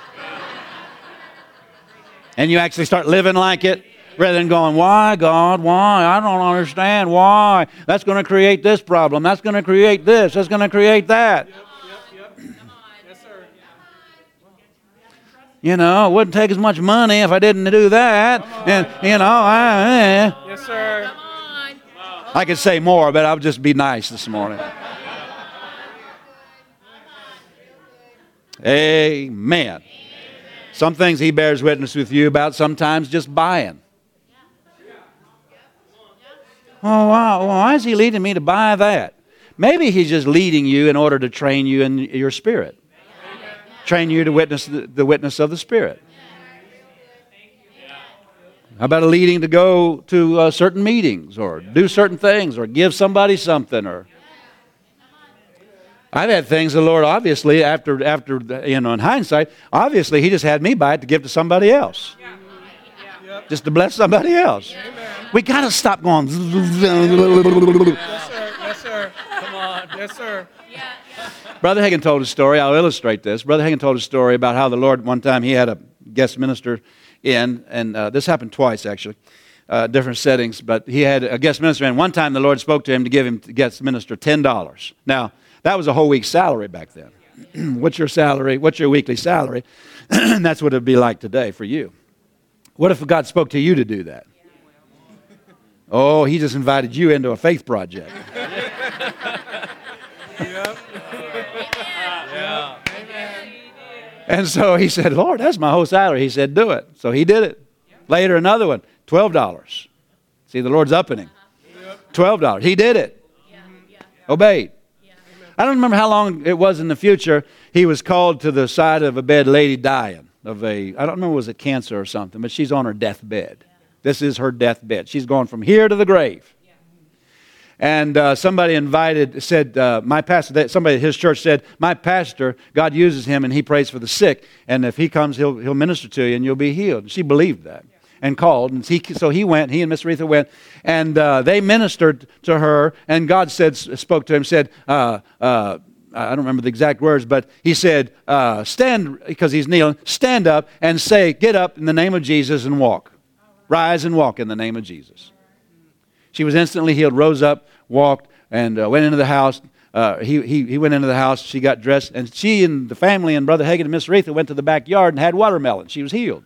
A: And you actually start living like it rather than going, why, God, why? I don't understand. Why? That's going to create this problem. That's going to create this. That's going to create that.
C: Yep. Yes, sir.
A: You know, it wouldn't take as much money if I didn't do that. And, you know,
C: Yes, sir.
A: I could say more, but I'll just be nice this morning. Amen. Some things He bears witness with you about, sometimes just buying. Oh, wow. Why is He leading me to buy that? Maybe He's just leading you in order to train you in your spirit. Train you to witness the witness of the Spirit. How about a leading to go to certain meetings or do certain things or give somebody something? Or I've had things the Lord obviously, after in hindsight, obviously He just had me buy it to give to somebody else. Just to bless somebody else. We got to stop going.
C: Yes, sir. Yes, sir. Come on. Yes, sir.
A: Brother Hagin told a story. I'll illustrate this. Brother Hagin told a story about how the Lord, one time he had a guest minister in, and this happened twice actually, different settings, but he had a guest minister in. One time the Lord spoke to him to give him, the guest minister, $10. Now, that was a whole week's salary back then. What's your salary? What's your weekly salary? And that's what it would be like today for you. What if God spoke to you to do that? Oh, He just invited you into a faith project. And so he said, Lord, that's my whole salary. He said, do it. So he did it. Later, another one, $12. See, the Lord's upping him. $12. He did it. Obeyed. I don't remember how long it was in the future. He was called to the side of a bed, lady dying of I don't remember, was it cancer or something, but she's on her deathbed. This is her deathbed. She's going from here to the grave. And somebody said, my pastor, somebody at his church said, my pastor, God uses him and he prays for the sick. And if he comes, he'll minister to you and you'll be healed. And she believed that and called. And so he went, he and Miss Aretha went, and they ministered to her. And God spoke to him, said, I don't remember the exact words, but he said, stand, because he's kneeling, stand up and say, get up in the name of Jesus and walk. Rise and walk in the name of Jesus. She was instantly healed, rose up, walked, and went into the house. He went into the house. She got dressed, and she and the family and Brother Hagin and Miss Aretha went to the backyard and had watermelon. She was healed.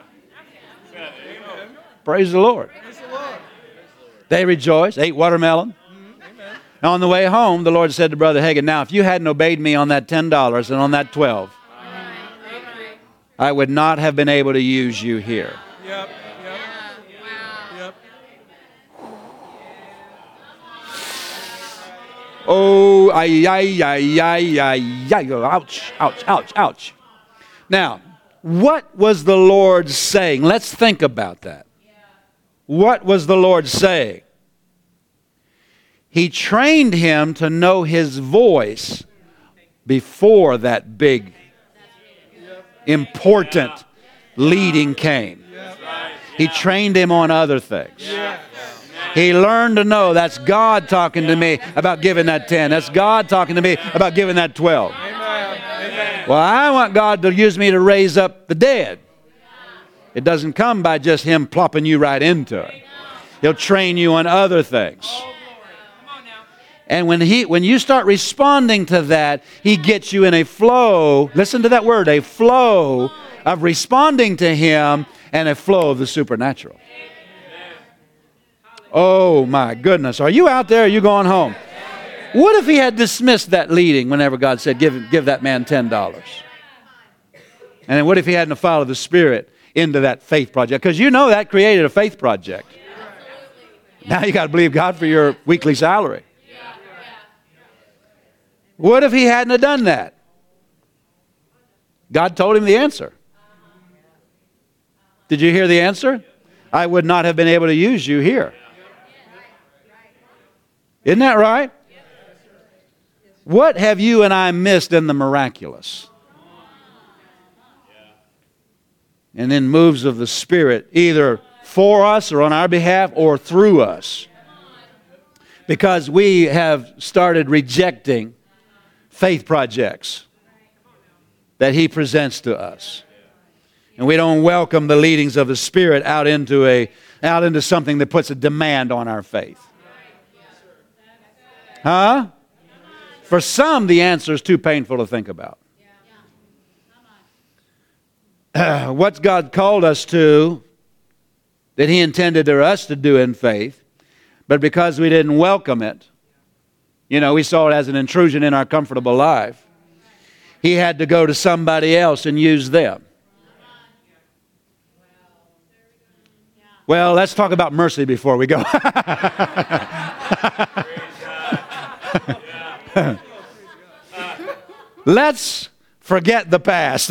A: Praise the Lord. They rejoiced, ate watermelon. And on the way home, the Lord said to Brother Hagin, now, if you hadn't obeyed me on that $10 and on that $12, I would not have been able to use you here.
C: Yep.
A: Oh, ouch. Now, what was the Lord saying? Let's think about that. What was the Lord saying? He trained him to know His voice before that big, important leading came. He trained him on other things. He learned to know that's God talking to me about giving that 10. That's God talking to me about giving that 12. Well, I want God to use me to raise up the dead. It doesn't come by just Him plopping you right into it. He'll train you on other things. And when you start responding to that, He gets you in a flow. Listen to that word, a flow of responding to Him and a flow of the supernatural. Oh, my goodness. Are you out there or are you going home? What if he had dismissed that leading whenever God said, give that man $10? And then what if he hadn't followed the Spirit into that faith project? Because you know that created a faith project. Now you got to believe God for your weekly salary. What if he hadn't have done that? God told him the answer. Did you hear the answer? I would not have been able to use you here. Isn't that right? What have you and I missed in the miraculous? And then moves of the Spirit, either for us or on our behalf or through us. Because we have started rejecting faith projects that He presents to us. And we don't welcome the leadings of the Spirit out into something that puts a demand on our faith. Huh? For some, the answer is too painful to think about. What God called us to, that He intended for us to do in faith, but because we didn't welcome it, we saw it as an intrusion in our comfortable life, He had to go to somebody else and use them. Well, let's talk about mercy before we go. Let's forget the past.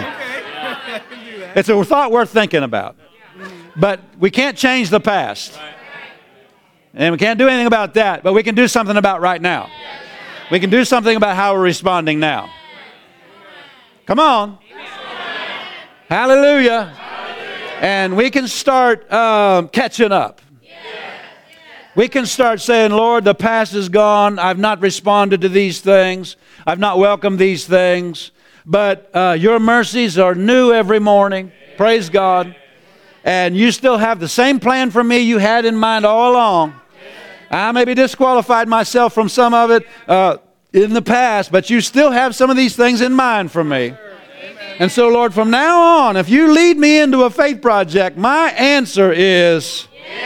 A: It's a thought worth thinking about. But we can't change the past. And we can't do anything about that, but we can do something about right now. We can do something about how we're responding now. Come on. Hallelujah. And we can start catching up. We can start saying, Lord, the past is gone. I've not responded to these things. I've not welcomed these things. But your mercies are new every morning. Praise God. And you still have the same plan for me you had in mind all along. I maybe disqualified myself from some of it in the past, but you still have some of these things in mind for me. And so, Lord, from now on, if you lead me into a faith project, my answer is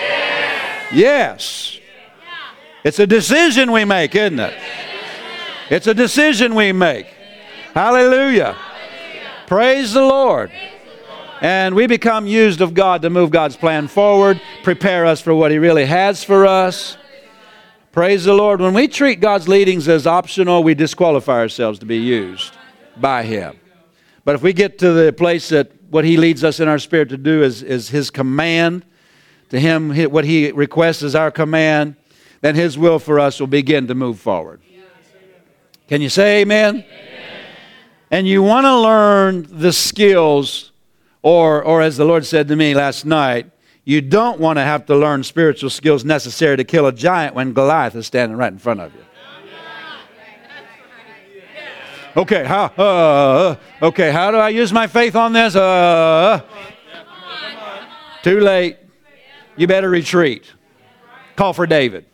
A: yes. It's a decision we make, isn't it? It's a decision we make. Hallelujah. Praise the Lord. And we become used of God to move God's plan forward, prepare us for what He really has for us. Praise the Lord. When we treat God's leadings as optional, we disqualify ourselves to be used by Him. But if we get to the place that what He leads us in our spirit to do is His command, to Him what He requests is our command, then His will for us will begin to move forward. Can you say amen? Amen. And you want to learn the skills, or as the Lord said to me last night, you don't want to have to learn spiritual skills necessary to kill a giant when Goliath is standing right in front of you. Okay, how do I use my faith on this? Too late. You better retreat. Call for David.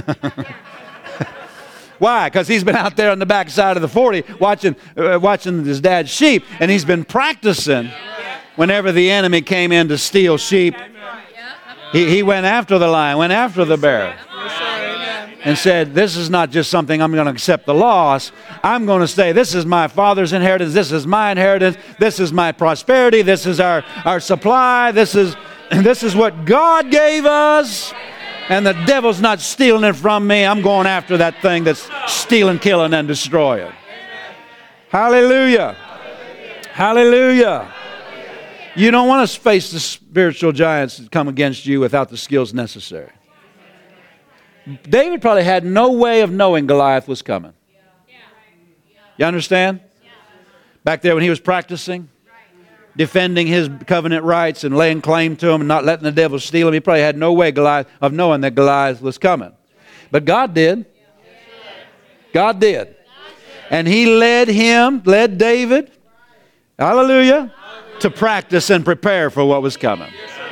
A: Why? Because he's been out there on the backside of the 40 watching his dad's sheep, and he's been practicing whenever the enemy came in to steal sheep. He went after the lion, went after the bear, and said, this is not just something I'm going to accept the loss. I'm going to say, this is my father's inheritance, this is my inheritance, this is my prosperity, this is our supply, this is what God gave us. And the devil's not stealing it from me. I'm going after that thing that's stealing, killing, and destroying. Hallelujah. Hallelujah. You don't want to face the spiritual giants that come against you without the skills necessary. David probably had no way of knowing Goliath was coming. You understand? Back there when he was practicing, defending his covenant rights and laying claim to them and not letting the devil steal them, he probably had no way of knowing that Goliath was coming. But God did. God did. And He led David, hallelujah, to practice and prepare for what was coming.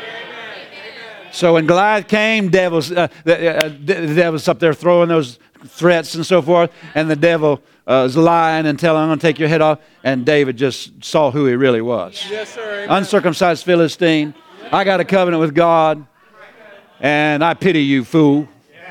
A: So when Goliath came, the devil's up there throwing those threats and so forth, and the devil was lying and telling him, I'm going to take your head off, and David just saw who he really was.
C: Yes, sir. Amen.
A: Uncircumcised Philistine. I got a covenant with God. And I pity you, fool.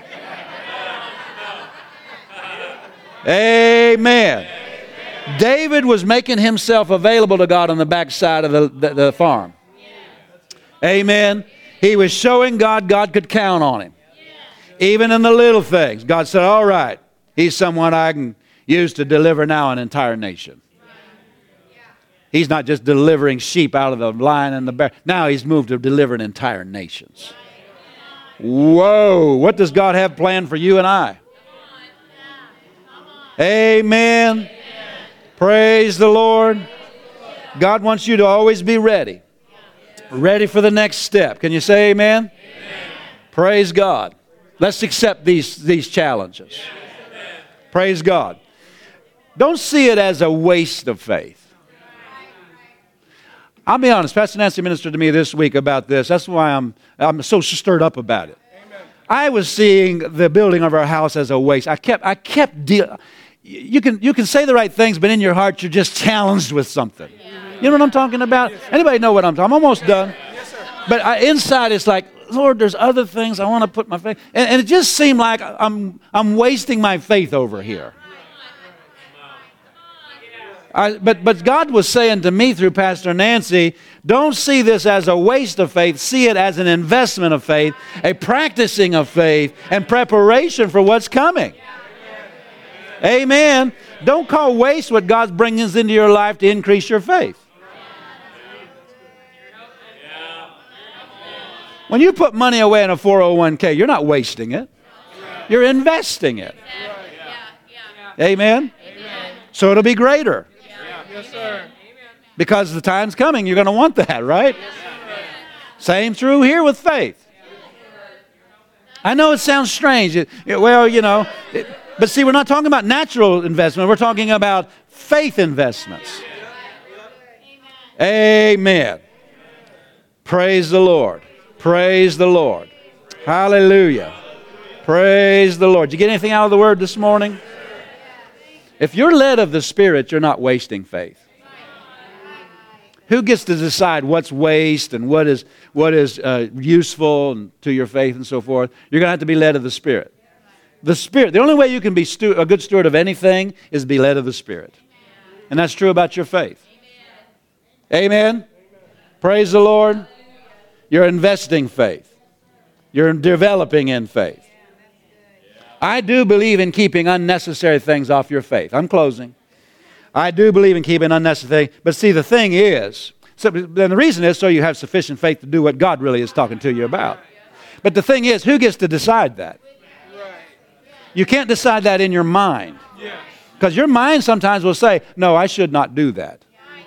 A: Amen. David was making himself available to God on the backside of the farm. Amen. He was showing God could count on him. Even in the little things. God said, all right, he's someone I can use to deliver now an entire nation. He's not just delivering sheep out of the lion and the bear. Now he's moved to delivering entire nations. Whoa, what does God have planned for you and I? Amen. Praise the Lord. God wants you to always be ready. Ready for the next step. Can you say amen? Praise God. Let's accept these challenges. Praise God. Don't see it as a waste of faith. I'll be honest, Pastor Nancy ministered to me this week about this. That's why I'm so stirred up about it. I was seeing the building of our house as a waste. You can say the right things, but in your heart you're just challenged with something. You know what I'm talking about? Anybody know what I'm talking about? I'm almost done. But inside it's like, Lord, there's other things I want to put my faith. And it just seemed like I'm wasting my faith over here. But God was saying to me through Pastor Nancy, don't see this as a waste of faith. See it as an investment of faith, a practicing of faith, and preparation for what's coming. Amen. Don't call waste what God's bringing into your life to increase your faith. When you put money away in a 401k, you're not wasting it. You're investing it. Amen. So it'll be greater.
C: Yes, sir.
A: Because the time's coming, you're going to want that, right? Same true here with faith. I know it sounds strange. But see, we're not talking about natural investment. We're talking about faith investments. Amen. Praise the Lord. Praise the Lord. Hallelujah. Praise the Lord. Did you get anything out of the Word this morning? If you're led of the Spirit, you're not wasting faith. Who gets to decide what's waste and what is useful to your faith and so forth? You're going to have to be led of the Spirit. The Spirit. The only way you can be a good steward of anything is be led of the Spirit. And that's true about your faith. Amen? Praise the Lord. You're investing faith. You're developing in faith. I do believe in keeping unnecessary things off your faith. I'm closing. I do believe in keeping unnecessary things. But see, the thing is, then the reason is so you have sufficient faith to do what God really is talking to you about. But the thing is, who gets to decide that? You can't decide that in your mind. Because your mind sometimes will say, no, I should not do that.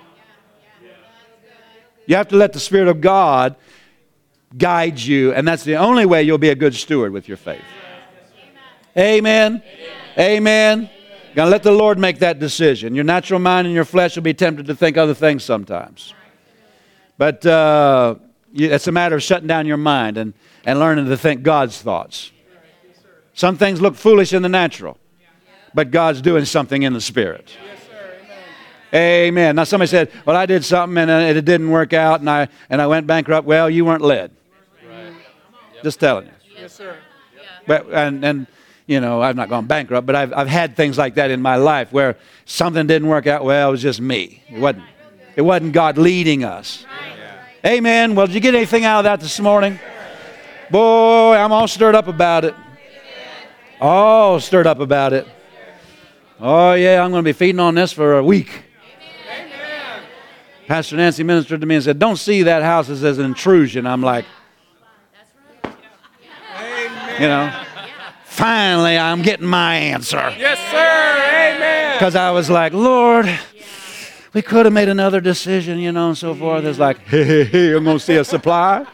A: You have to let the Spirit of God guide you, and that's the only way you'll be a good steward with your faith. Amen. Amen. You're going to let the Lord make that decision. Your natural mind and your flesh will be tempted to think other things sometimes. But it's a matter of shutting down your mind and learning to think God's thoughts. Some things look foolish in the natural, but God's doing something in the Spirit. Amen. Now somebody said, well, I did something and it didn't work out and I went bankrupt. Well, you weren't led. Just telling you.
C: Yes, sir.
A: But, and you know, I've not gone bankrupt, but I've had things like that in my life where something didn't work out. Well, it was just me. It wasn't God leading us. Amen. Well, did you get anything out of that this morning? Boy, I'm all stirred up about it. All stirred up about it. Oh, yeah, I'm going to be feeding on this for a week. Pastor Nancy ministered to me and said, don't see that house as an intrusion. I'm like, you know, finally I'm getting my answer.
C: Yes, sir. Amen.
A: Because I was like, Lord, we could have made another decision, you know, and so forth. It's like, hey, I'm going to see a supply.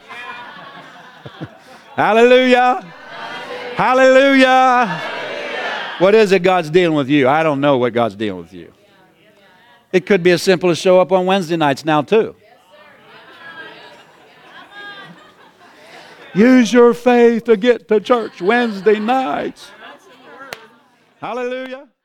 A: Hallelujah. Hallelujah. What is it God's dealing with you? I don't know what God's dealing with you. It could be as simple as show up on Wednesday nights now too. Use your faith to get to church Wednesday nights. Hallelujah.